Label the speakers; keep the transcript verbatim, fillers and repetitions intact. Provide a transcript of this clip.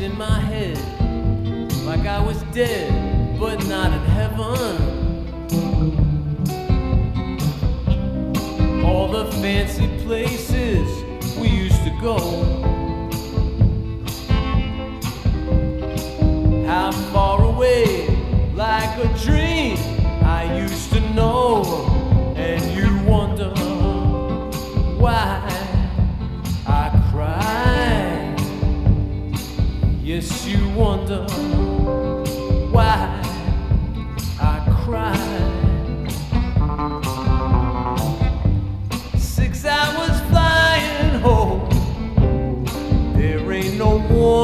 Speaker 1: in my head, like I was dead, but not in heaven. All the fancy places we used to go, how far away, like a dream I used to know. And you wonder why I cry. Yes, you wonder why I cry. Six hours flying home, there ain't no one